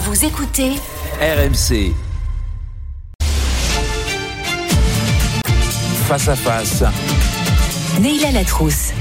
Vous écoutez RMC. Face à face. Neila Latrousse.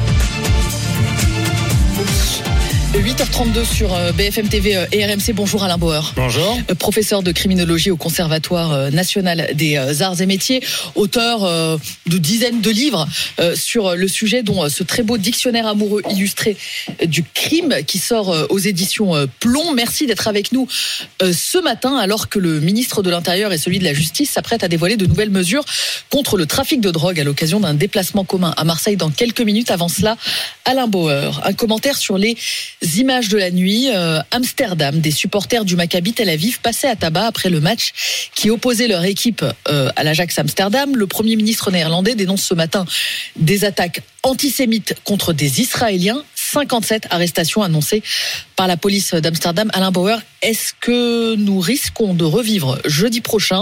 8h32 sur BFM TV et RMC. Bonjour Alain Bauer. Bonjour. Professeur de criminologie au Conservatoire national des arts et métiers, auteur de dizaines de livres sur le sujet, dont ce très beau dictionnaire amoureux illustré du crime qui sort aux éditions Plomb. Merci d'être avec nous ce matin, alors que le ministre de l'Intérieur et celui de la Justice s'apprêtent à dévoiler de nouvelles mesures contre le trafic de drogue à l'occasion d'un déplacement commun à Marseille dans quelques minutes. Avant cela, Alain Bauer, un commentaire sur les images de la nuit. Amsterdam, des supporters du Maccabi Tel Aviv passaient à tabac après le match qui opposait leur équipe à l'Ajax Amsterdam. Le Premier ministre néerlandais dénonce ce matin des attaques antisémites contre des Israéliens. 57 arrestations annoncées par la police d'Amsterdam. Alain Bauer, est-ce que nous risquons de revivre jeudi prochain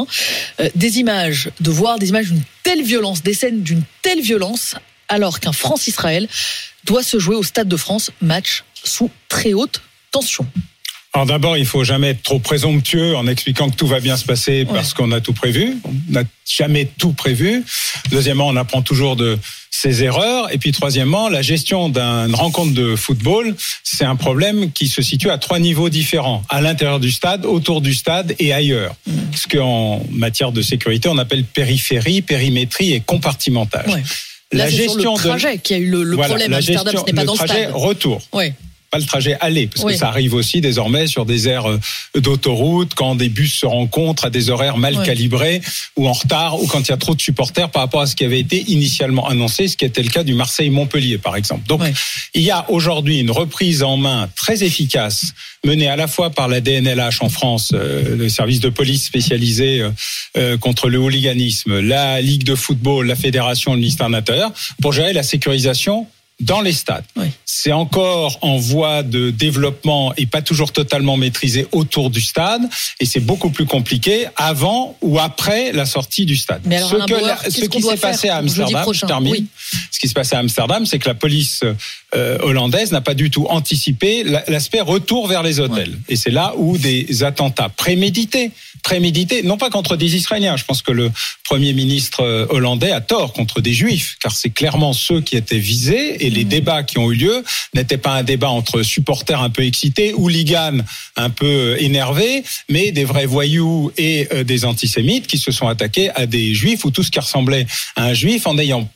de voir des images d'une telle violence, des scènes d'une telle violence, alors qu'un France-Israël doit se jouer au Stade de France, match sous très haute tension? Alors d'abord, il faut jamais être trop présomptueux en expliquant que tout va bien se passer parce qu'on a tout prévu. On n'a jamais tout prévu. Deuxièmement, on apprend toujours de ses erreurs. Et puis troisièmement, la gestion d'une rencontre de football, c'est un problème qui se situe à 3 niveaux différents. À l'intérieur du stade, autour du stade et ailleurs. Ce qu'en matière de sécurité, on appelle périphérie, périmétrie et compartimentage. Ouais. Là, la c'est gestion sur le trajet qui a eu le problème à Amsterdam, ce n'est pas dans le stade. Le trajet retour. Ouais. Pas le trajet aller, parce que ça arrive aussi désormais sur des aires d'autoroute, quand des bus se rencontrent à des horaires mal calibrés, ou en retard, ou quand il y a trop de supporters par rapport à ce qui avait été initialement annoncé, ce qui était le cas du Marseille-Montpellier, par exemple. Donc, il y a aujourd'hui une reprise en main très efficace, menée à la fois par la DNLH en France, le service de police spécialisé contre le hooliganisme, la Ligue de football, la Fédération, le ministère de l'Intérieur, pour gérer la sécurisation dans les stades. C'est encore en voie de développement et pas toujours totalement maîtrisé autour du stade, et c'est beaucoup plus compliqué avant ou après la sortie du stade. Mais alors, ce qui s'est passé à Amsterdam, ce qui s'est passé à Amsterdam, c'est que la police hollandaise n'a pas du tout anticipé l'aspect retour vers les hôtels. Et c'est là où des attentats prémédités, non pas contre des Israéliens. Je pense que le Premier ministre hollandais a tort, contre des Juifs, car c'est clairement ceux qui étaient visés, et les débats qui ont eu lieu n'étaient pas un débat entre supporters un peu excités, hooligans un peu énervés, mais des vrais voyous et des antisémites qui se sont attaqués à des Juifs, ou tout ce qui ressemblait à un Juif, en ayant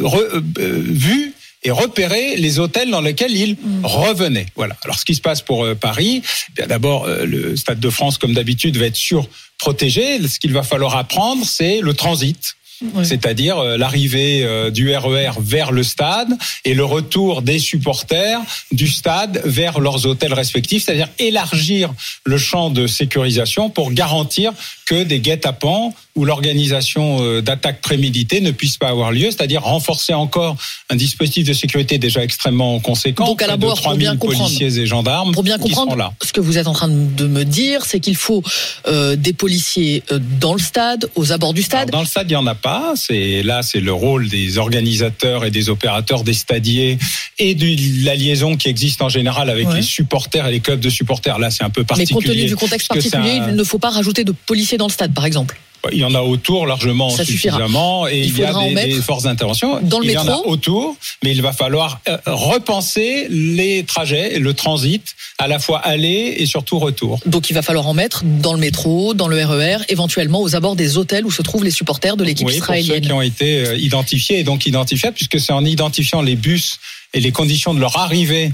vu et repérer les hôtels dans lesquels ils revenaient. Voilà. Alors, ce qui se passe pour Paris, bien d'abord, le Stade de France, comme d'habitude, va être surprotégé. Ce qu'il va falloir apprendre, c'est le transit. C'est-à-dire l'arrivée du RER vers le stade et le retour des supporters du stade vers leurs hôtels respectifs, c'est-à-dire élargir le champ de sécurisation pour garantir que des guet-apens ou l'organisation d'attaques préméditées ne puissent pas avoir lieu, c'est-à-dire renforcer encore un dispositif de sécurité déjà extrêmement conséquent. Donc, à la Bauer, 3000 policiers et gendarmes pour bien comprendre, là. Ce que vous êtes en train de me dire, c'est qu'il faut des policiers dans le stade, aux abords du stade. Alors, dans le stade, il n'y en a pas. C'est le rôle des organisateurs et des opérateurs, des stadiers, et de la liaison qui existe en général avec les supporters et les clubs de supporters. Là, c'est un peu particulier. Mais compte tenu du contexte particulier, il ne faut pas rajouter de policiers dans le stade, par exemple. Il y en a autour largement suffisamment, et il y a des forces d'intervention. Dans le métro, il y en a autour, mais il va falloir repenser les trajets, le transit, à la fois aller et surtout retour. Donc il va falloir en mettre dans le métro, dans le RER, éventuellement aux abords des hôtels où se trouvent les supporters de l'équipe israélienne. Pour ceux qui ont été identifiés et donc identifiables, puisque c'est en identifiant les bus et les conditions de leur arrivée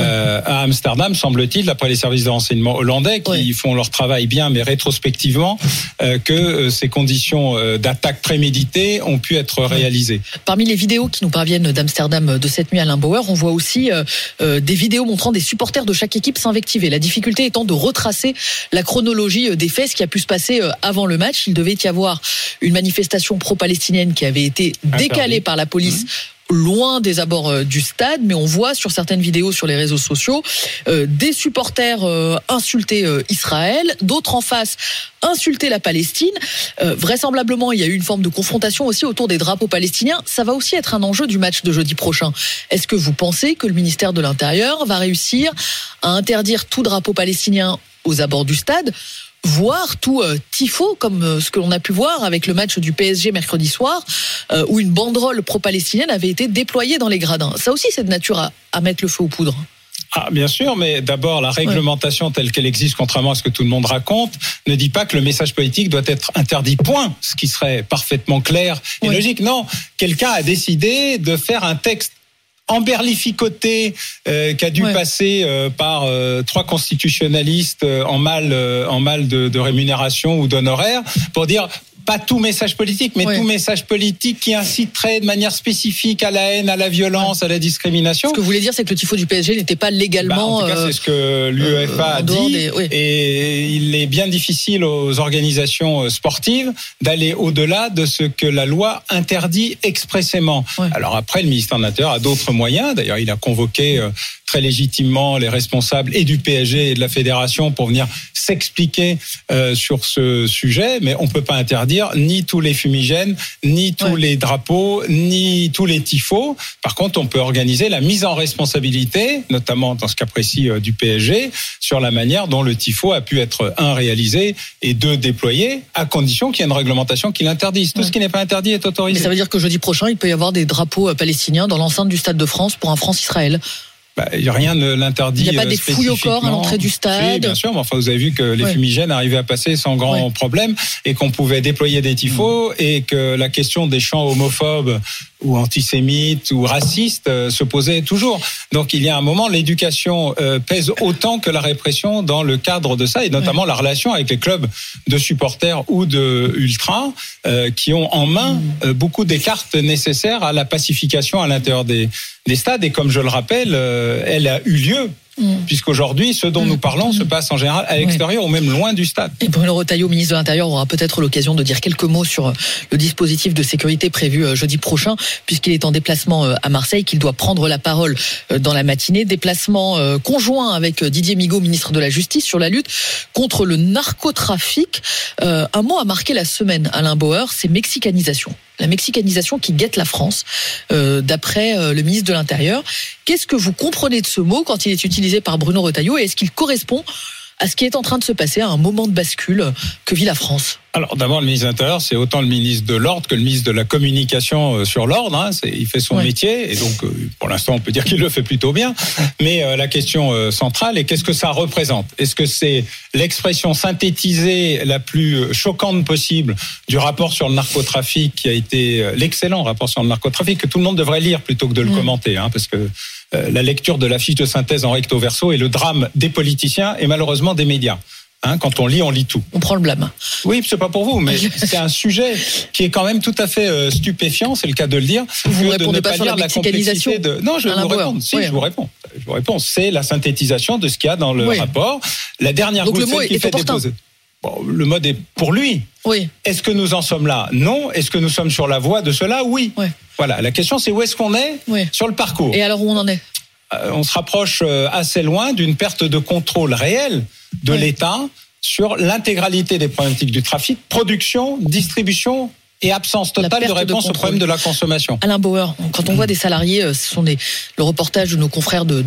à Amsterdam, semble-t-il, d'après les services de renseignement hollandais, qui font leur travail bien, mais rétrospectivement, que ces conditions d'attaque préméditée ont pu être réalisées. Parmi les vidéos qui nous parviennent d'Amsterdam de cette nuit, Alain Bauer, on voit aussi des vidéos montrant des supporters de chaque équipe s'invectiver. La difficulté étant de retracer la chronologie des faits, ce qui a pu se passer avant le match. Il devait y avoir une manifestation pro-palestinienne qui avait été décalée par la police loin des abords du stade, mais on voit sur certaines vidéos sur les réseaux sociaux des supporters insulter Israël, d'autres en face insulter la Palestine. Vraisemblablement, il y a eu une forme de confrontation aussi autour des drapeaux palestiniens. Ça va aussi être un enjeu du match de jeudi prochain. Est-ce que vous pensez que le ministère de l'Intérieur va réussir à interdire tout drapeau palestinien aux abords du stade, voire tout tifo, comme ce que l'on a pu voir avec le match du PSG mercredi soir, où une banderole pro-palestinienne avait été déployée dans les gradins. Ça aussi, c'est de nature à mettre le feu aux poudres. Ah, bien sûr, mais d'abord, la réglementation telle qu'elle existe, contrairement à ce que tout le monde raconte, ne dit pas que le message politique doit être interdit, point. Ce qui serait parfaitement clair et logique. Non, quelqu'un a décidé de faire un texte emberlificoté qui a dû passer par 3 constitutionnalistes en mal de rémunération ou d'honoraires pour dire pas tout message politique, mais tout message politique qui inciterait de manière spécifique à la haine, à la violence, à la discrimination. Ce que vous voulez dire, c'est que le tifo du PSG n'était pas légalement... en tout cas, c'est ce que l'UEFA a dit. Et il est bien difficile aux organisations sportives d'aller au-delà de ce que la loi interdit expressément. Alors après, le ministère de l'Intérieur a d'autres moyens. D'ailleurs, il a convoqué très légitimement les responsables et du PSG et de la fédération pour venir s'expliquer sur ce sujet, mais on peut pas interdire ni tous les fumigènes, ni tous les drapeaux, ni tous les tifos. Par contre, on peut organiser la mise en responsabilité, notamment dans ce cas précis du PSG, sur la manière dont le tifo a pu être, 1, réalisé et 2, déployé, à condition qu'il y ait une réglementation qui l'interdise. Tout ce qui n'est pas interdit est autorisé. Mais ça veut dire que jeudi prochain, il peut y avoir des drapeaux palestiniens dans l'enceinte du Stade de France pour un France-Israël. Rien ne l'interdit. Il n'y a pas des fouilles au corps à l'entrée du stade. Oui, bien sûr, mais enfin, vous avez vu que les fumigènes arrivaient à passer sans grand problème et qu'on pouvait déployer des tifos et que la question des chants homophobes ou antisémites ou racistes se posait toujours. Donc il y a un moment, l'éducation pèse autant que la répression dans le cadre de ça, et notamment la relation avec les clubs de supporters ou de ultras qui ont en main beaucoup des cartes nécessaires à la pacification à l'intérieur des stades. Et comme je le rappelle, elle a eu lieu. Puisqu'aujourd'hui, ce dont nous parlons se passe en général à l'extérieur ou même loin du stade. Et Bruno Retailleau, ministre de l'Intérieur, aura peut-être l'occasion de dire quelques mots sur le dispositif de sécurité prévu jeudi prochain, puisqu'il est en déplacement à Marseille, qu'il doit prendre la parole dans la matinée. Déplacement conjoint avec Didier Migaud, ministre de la Justice, sur la lutte contre le narcotrafic. Un mot a marqué la semaine, Alain Bauer, c'est mexicanisation. La mexicanisation qui guette la France, d'après le ministre de l'Intérieur. Qu'est-ce que vous comprenez de ce mot quand il est utilisé par Bruno Retailleau, et est-ce qu'il correspond à ce qui est en train de se passer, à un moment de bascule que vit la France? Alors d'abord, le ministre de l'Intérieur, c'est autant le ministre de l'Ordre que le ministre de la Communication sur l'Ordre. Il fait son métier, et donc pour l'instant on peut dire qu'il le fait plutôt bien. Mais la question centrale est qu'est-ce que ça représente? Est-ce que c'est l'expression synthétisée la plus choquante possible du rapport sur le narcotrafic, qui a été l'excellent rapport sur le narcotrafic, que tout le monde devrait lire plutôt que de le commenter, parce que la lecture de la fiche de synthèse en recto verso est le drame des politiciens et malheureusement des médias. Quand on lit tout. On prend le blâme. Oui, c'est pas pour vous, mais c'est un sujet qui est quand même tout à fait stupéfiant, c'est le cas de le dire. Vous ne répondez pas sur la mexicanisation. Non, je vais vous répondre. Je vous réponds. C'est la synthétisation de ce qu'il y a dans le rapport. La dernière donc le mot est opportun. Le mode est pour lui. Oui. Est-ce que nous en sommes là? Non. Est-ce que nous sommes sur la voie de cela? Oui. Voilà. La question, c'est où est-ce qu'on est sur le parcours. Et alors où on en est? On se rapproche assez loin d'une perte de contrôle réelle de l'État sur l'intégralité des problématiques du trafic, production, distribution et absence totale de réponse au problème de la consommation. Alain Bauer, quand on voit des salariés, ce sont le reportage de nos confrères de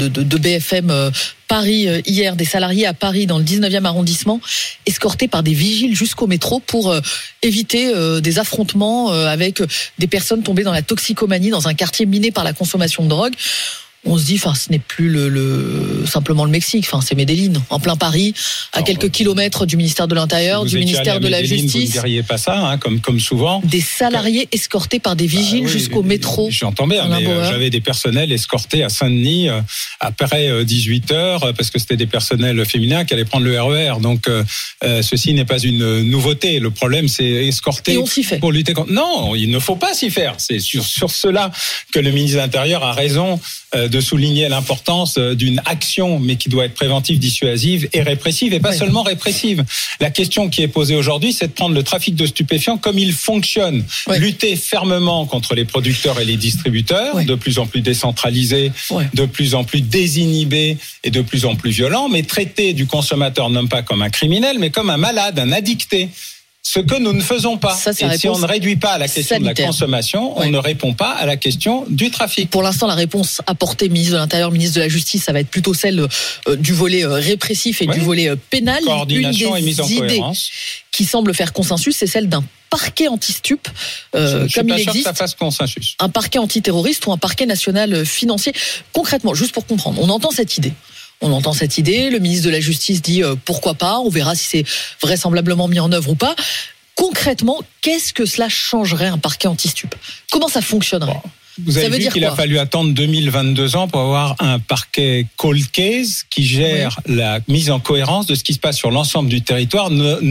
BFM Paris hier, des salariés à Paris dans le 19e arrondissement, escortés par des vigiles jusqu'au métro pour éviter des affrontements avec des personnes tombées dans la toxicomanie dans un quartier miné par la consommation de drogue. On se dit, ce n'est plus simplement le Mexique, c'est Medellín, en plein Paris, à quelques kilomètres du ministère de l'Intérieur, du ministère de la Justice. Vous ne diriez pas ça, comme souvent. Des salariés escortés par des vigiles jusqu'au métro. J'entends bien, mais j'avais des personnels escortés à Saint-Denis après 18h, parce que c'était des personnels féminins qui allaient prendre le RER. Donc, ceci n'est pas une nouveauté. Le problème, c'est escorter. Et on s'y fait. Pour lutter contre. Non, il ne faut pas s'y faire. C'est sur cela que le ministre de l'Intérieur a raison de souligner l'importance d'une action, mais qui doit être préventive, dissuasive et répressive, et pas seulement répressive. La question qui est posée aujourd'hui, c'est de prendre le trafic de stupéfiants comme il fonctionne. Lutter fermement contre les producteurs et les distributeurs, de plus en plus décentralisés, de plus en plus désinhibés et de plus en plus violents, mais traiter du consommateur non pas comme un criminel, mais comme un malade, un addicté. Ce que nous ne faisons pas. Et si on ne réduit pas à la question sanitaire de la consommation, on ne répond pas à la question du trafic. Pour l'instant, la réponse apportée ministre de l'Intérieur, ministre de la Justice, ça va être plutôt celle du volet répressif et du volet pénal. Coordination et mise en cohérence. Qui semble faire consensus, c'est celle d'un parquet anti-stup, comme il existe. Que ça fasse consensus. Un parquet antiterroriste ou un parquet national financier. Concrètement, juste pour comprendre, on entend cette idée. Le ministre de la Justice dit pourquoi pas, on verra si c'est vraisemblablement mis en œuvre ou pas. Concrètement, qu'est-ce que cela changerait un parquet anti-stup ? Comment ça fonctionnerait ? Vous avez vu qu'il a fallu attendre 2022 ans pour avoir un parquet cold case qui gère la mise en cohérence de ce qui se passe sur l'ensemble du territoire,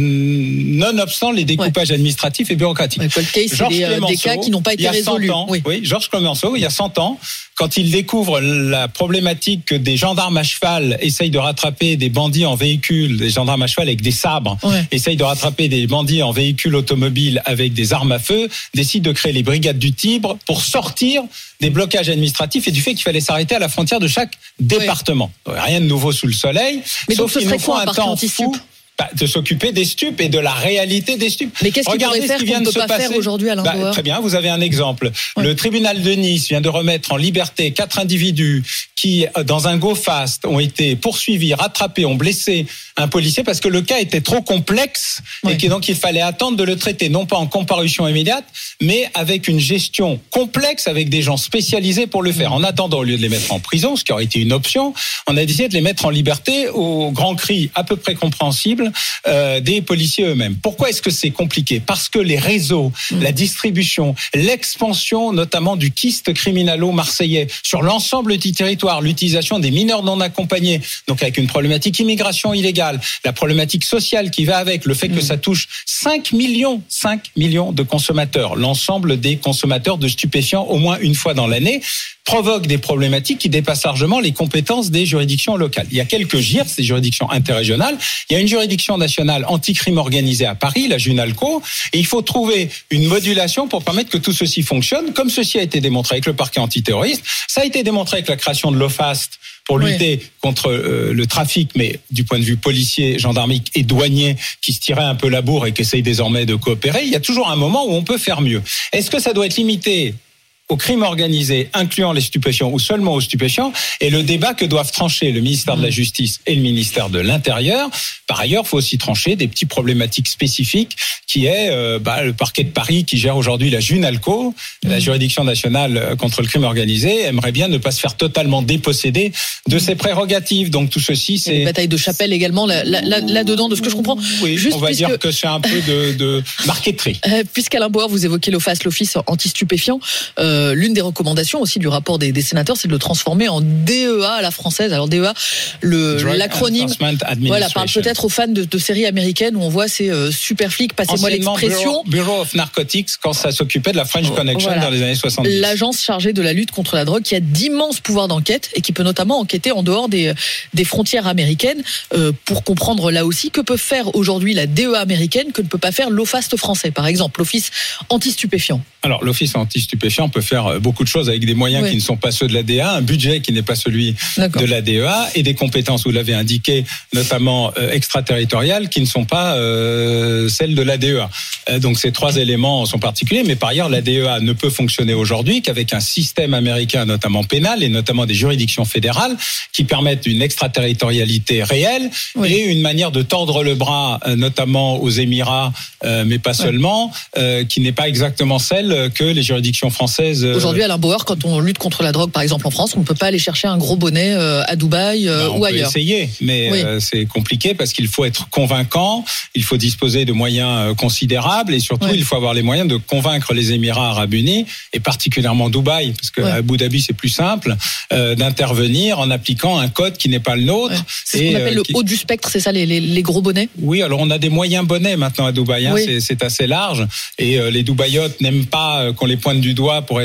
nonobstant les découpages administratifs et bureaucratiques. Cold case, c'est des cas qui n'ont pas été résolus. Georges Clemenceau, il y a 100 ans, quand il découvre la problématique que des gendarmes à cheval essayent de rattraper des bandits en véhicule, des gendarmes à cheval avec des sabres, essayent de rattraper des bandits en véhicule automobile avec des armes à feu, décide de créer les brigades du Tibre pour sortir des blocages administratifs et du fait qu'il fallait s'arrêter à la frontière de chaque département. Rien de nouveau sous le soleil. Mais sauf qu'il nous faut un temps fou de s'occuper des stupes et de la réalité des stupes. Mais qu'est-ce qu'il pourrait faire qu'on ne peut pas faire aujourd'hui, Alain Bauer ? Très bien, vous avez un exemple. Le tribunal de Nice vient de remettre en liberté 4 individus qui, dans un go fast, ont été poursuivis, rattrapés, ont blessé un policier parce que le cas était trop complexe et que donc il fallait attendre de le traiter, non pas en comparution immédiate, mais avec une gestion complexe, avec des gens spécialisés pour le faire. En attendant, au lieu de les mettre en prison, ce qui aurait été une option, on a décidé de les mettre en liberté au grand cri à peu près compréhensible des policiers eux-mêmes. Pourquoi est-ce que c'est compliqué ? Parce que les réseaux, la distribution, l'expansion notamment du kyste criminalo-marseillais sur l'ensemble du territoire, l'utilisation des mineurs non accompagnés, donc avec une problématique immigration illégale, la problématique sociale qui va avec, le fait que ça touche 5 millions de consommateurs, l'ensemble des consommateurs de stupéfiants au moins une fois dans l'année, provoque des problématiques qui dépassent largement les compétences des juridictions locales. Il y a quelques GIRS, ces juridictions interrégionales. Il y a une juridiction nationale anti-crime organisé à Paris, la Junalco, et il faut trouver une modulation pour permettre que tout ceci fonctionne, comme ceci a été démontré avec le parquet antiterroriste. Ça a été démontré avec la création de l'OFAST pour lutter contre le trafic, mais du point de vue policier, gendarmique et douanier, qui se tiraient un peu la bourre et qui essayent désormais de coopérer. Il y a toujours un moment où on peut faire mieux. Est-ce que ça doit être limité au crime organisé, incluant les stupéfiants ou seulement aux stupéfiants, et le débat que doivent trancher le ministère de la Justice et le ministère de l'Intérieur. Par ailleurs, il faut aussi trancher des petites problématiques spécifiques qui est le parquet de Paris qui gère aujourd'hui la Junalco, la juridiction nationale contre le crime organisé, aimerait bien ne pas se faire totalement déposséder de ses prérogatives. Donc tout ceci, c'est... Une bataille de chapelle également là-dedans, de ce que je comprends. Oui, juste on va dire que c'est un peu de marqueterie. Puisqu'Alain Bauer, vous évoquez l'Office anti-stupéfiant, l'une des recommandations aussi du rapport des sénateurs, c'est de le transformer en DEA à la française. Alors DEA, l'acronyme, parle peut-être aux fans de séries américaines où on voit ces super flics, passez-moi l'expression. Bureau of Narcotics, quand ça s'occupait de la French Connection dans les années 70. L'agence chargée de la lutte contre la drogue qui a d'immenses pouvoirs d'enquête et qui peut notamment enquêter en dehors des frontières américaines pour comprendre là aussi que peut faire aujourd'hui la DEA américaine que ne peut pas faire l'OFAST français, par exemple, l'Office anti-stupéfiant. Alors, l'Office anti-stupéfiant peut faire beaucoup de choses avec des moyens qui ne sont pas ceux de la DEA, un budget qui n'est pas celui de la DEA et des compétences, vous l'avez indiqué, notamment extraterritoriales, qui ne sont pas celles de la DEA. Donc ces trois éléments sont particuliers, mais par ailleurs, la DEA ne peut fonctionner aujourd'hui qu'avec un système américain, notamment pénal, et notamment des juridictions fédérales, qui permettent une extraterritorialité réelle et une manière de tordre le bras, notamment aux Émirats, mais pas seulement, qui n'est pas exactement celle que les juridictions françaises... Aujourd'hui, Alain Bauer, quand on lutte contre la drogue, par exemple en France, on ne peut pas aller chercher un gros bonnet à Dubaï ou ailleurs. On peut essayer, mais c'est compliqué parce qu'il faut être convaincant, il faut disposer de moyens considérables et surtout, il faut avoir les moyens de convaincre les Émirats Arabes Unis et particulièrement Dubaï, parce que à Abu Dhabi, c'est plus simple, d'intervenir en appliquant un code qui n'est pas le nôtre. C'est ce qu'on appelle le haut du spectre, c'est ça, les gros bonnets ? Oui, alors on a des moyens bonnets maintenant à Dubaï, c'est assez large et les Dubaïotes n'aiment pas qu'on les pointe du doigt pour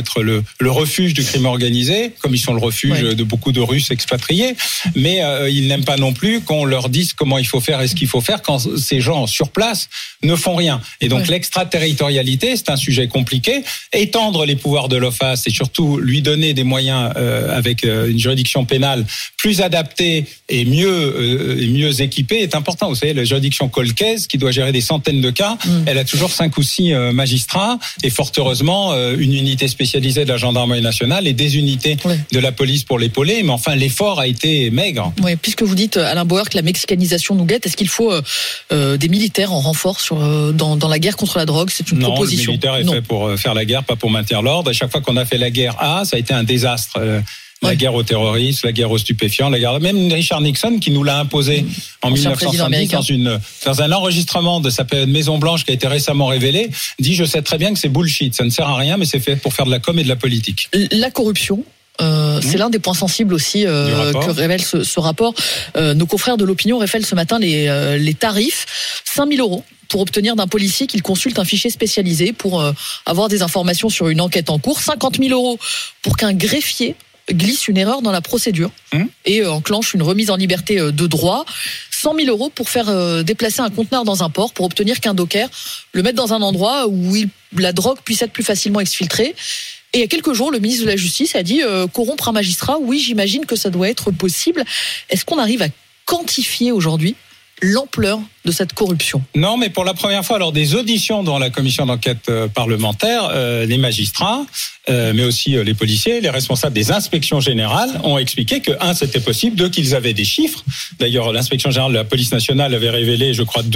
être le refuge du crime organisé, comme ils sont le refuge de beaucoup de Russes expatriés. Mais ils n'aiment pas non plus qu'on leur dise comment il faut faire et ce qu'il faut faire quand ces gens sur place ne font rien. Et donc l'extraterritorialité, c'est un sujet compliqué. Étendre les pouvoirs de l'OFAS et surtout lui donner des moyens avec une juridiction pénale plus adaptée et mieux équipée est important. Vous savez, la juridiction colcaise qui doit gérer des centaines de cas, elle a toujours 5 ou 6 magistrats et fort heureusement une unité spécialisée de la gendarmerie nationale et des unités de la police pour l'épauler. Mais enfin, l'effort a été maigre. Oui, puisque vous dites, Alain Bauer, que la mexicanisation nous guette, est-ce qu'il faut des militaires en renfort dans la guerre contre la drogue? C'est une proposition. Non, le militaire est fait pour faire la guerre, pas pour maintenir l'ordre. À chaque fois qu'on a fait la guerre, ça a été un désastre. La guerre aux terroristes, la guerre aux stupéfiants, même Richard Nixon qui nous l'a imposé en 1970 dans un enregistrement de sa période Maison Blanche qui a été récemment révélé, dit je sais très bien que c'est bullshit, ça ne sert à rien, mais c'est fait pour faire de la com et de la politique. La corruption. C'est l'un des points sensibles aussi que révèle ce rapport. Nos confrères de l'opinion révèlent ce matin les tarifs. 5 000 € pour obtenir d'un policier qu'il consulte un fichier spécialisé pour avoir des informations sur une enquête en cours. 50 000 € pour qu'un greffier glisse une erreur dans la procédure et enclenche une remise en liberté de droit. 100 000 € pour faire déplacer un conteneur dans un port pour obtenir qu'un docker le mette dans un endroit où la drogue puisse être plus facilement exfiltrée. Et il y a quelques jours, le ministre de la Justice a dit corrompre un magistrat, oui, j'imagine que ça doit être possible. Est-ce qu'on arrive à quantifier aujourd'hui l'ampleur de cette corruption? Non, mais pour la première fois, lors des auditions dans la commission d'enquête parlementaire, les magistrats, mais aussi les policiers, les responsables des inspections générales ont expliqué que, c'était possible, 2, qu'ils avaient des chiffres. D'ailleurs, l'inspection générale de la police nationale avait révélé, je crois,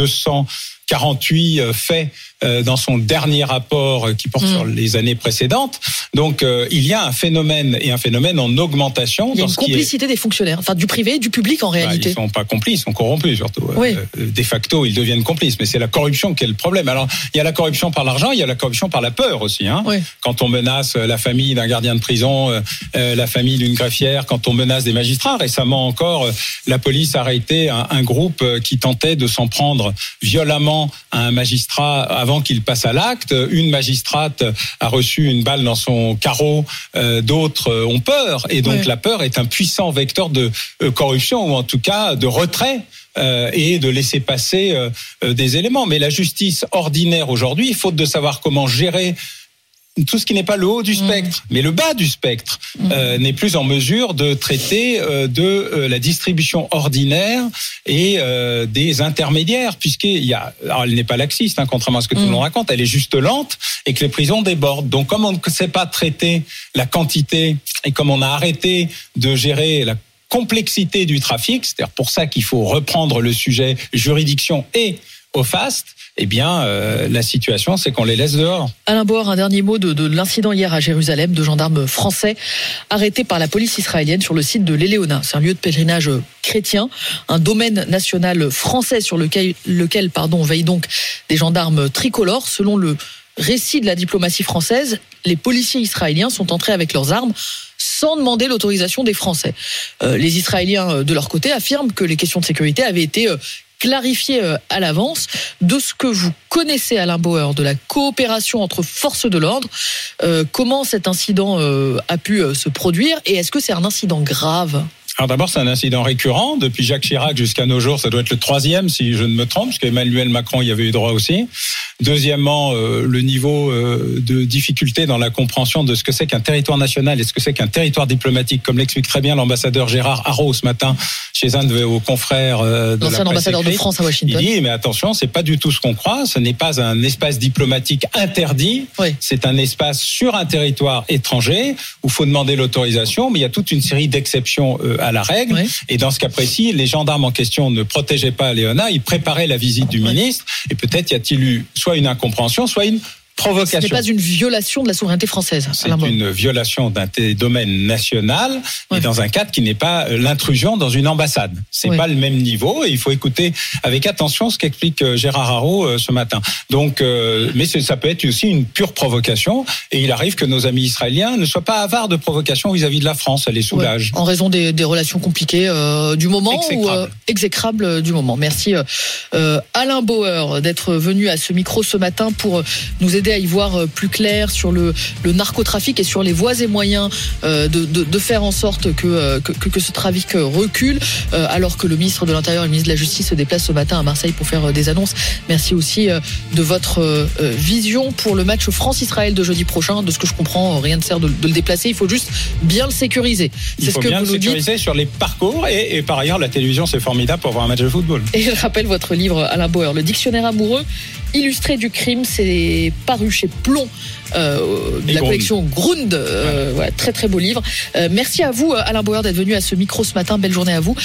248 faits dans son dernier rapport qui porte sur les années précédentes. Donc, il y a un phénomène en augmentation. Il y a une complicité des fonctionnaires, enfin du privé et du public en réalité. Ils sont pas complices, ils sont corrompus surtout. De facto, ils deviennent complices, mais c'est la corruption qui est le problème. Alors, il y a la corruption par l'argent, il y a la corruption par la peur aussi. Quand on menace la famille d'un gardien de prison, la famille d'une greffière, quand on menace des magistrats. Récemment encore, la police a arrêté un groupe qui tentait de s'en prendre violemment à un magistrat avant qu'il passe à l'acte. Une magistrate a reçu une balle dans son carreau, d'autres ont peur. Et donc la peur est un puissant vecteur de corruption, ou en tout cas de retrait et de laisser passer des éléments. Mais la justice ordinaire aujourd'hui, faute de savoir comment gérer tout ce qui n'est pas le haut du spectre, mais le bas du spectre, n'est plus en mesure de traiter de la distribution ordinaire et des intermédiaires, alors elle n'est pas laxiste, contrairement à ce que tout le monde raconte, elle est juste lente et que les prisons débordent. Donc comme on ne sait pas traiter la quantité et comme on a arrêté de gérer la complexité du trafic, c'est-à-dire pour ça qu'il faut reprendre le sujet juridiction et OFAST, la situation, c'est qu'on les laisse dehors. Alain Bauer, un dernier mot de l'incident hier à Jérusalem, de gendarmes français arrêtés par la police israélienne sur le site de l'Éléona. C'est un lieu de pèlerinage chrétien, un domaine national français sur lequel veillent donc des gendarmes tricolores. Selon le récit de la diplomatie française, les policiers israéliens sont entrés avec leurs armes sans demander l'autorisation des Français. Les Israéliens, de leur côté, affirment que les questions de sécurité avaient été clarifier à l'avance. De ce que vous connaissez, Alain Bauer, de la coopération entre forces de l'ordre, comment cet incident a pu se produire et est-ce que c'est un incident grave ? Alors d'abord, c'est un incident récurrent. Depuis Jacques Chirac jusqu'à nos jours, ça doit être le 3e, si je ne me trompe, parce qu'Emmanuel Macron y avait eu droit aussi. Deuxièmement, le niveau de difficulté dans la compréhension de ce que c'est qu'un territoire national et ce que c'est qu'un territoire diplomatique, comme l'explique très bien l'ambassadeur Gérard Haraud ce matin chez un de vos confrères de l'ancien ambassadeur de France à Washington. Il dit, mais attention, c'est pas du tout ce qu'on croit. Ce n'est pas un espace diplomatique interdit. Oui. C'est un espace sur un territoire étranger où il faut demander l'autorisation, mais il y a toute une série d'exceptions à la règle. Oui. Et dans ce cas précis, les gendarmes en question ne protégeaient pas Léona, ils préparaient la visite du ministre. Et peut-être y a-t-il eu soit une incompréhension, soit une provocation. Ce n'est pas une violation de la souveraineté française. C'est une violation d'un domaine national, mais dans un cadre qui n'est pas l'intrusion dans une ambassade. C'est pas le même niveau et il faut écouter avec attention ce qu'explique Gérard Haraud ce matin. Donc, mais ça peut être aussi une pure provocation et il arrive que nos amis israéliens ne soient pas avares de provocation vis-à-vis de la France. Ça les soulage. En raison des relations compliquées du moment ou exécrables du moment. Merci Alain Bauer d'être venu à ce micro ce matin pour nous aider à y voir plus clair sur le narcotrafic et sur les voies et moyens de faire en sorte que ce trafic recule, alors que le ministre de l'Intérieur et le ministre de la Justice se déplacent ce matin à Marseille pour faire des annonces. Merci aussi de votre vision pour le match France-Israël de jeudi prochain. De ce que je comprends, rien ne sert de le déplacer, il faut juste bien le sécuriser. Il faut bien le sécuriser sur les parcours et par ailleurs la télévision c'est formidable pour voir un match de football. Et je rappelle votre livre, Alain Bauer, Le Dictionnaire amoureux illustré du crime, c'est paru chez Plomb, de la collection Grund. Voilà, très très beau livre. Merci à vous Alain Bauer d'être venu à ce micro ce matin, belle journée à vous.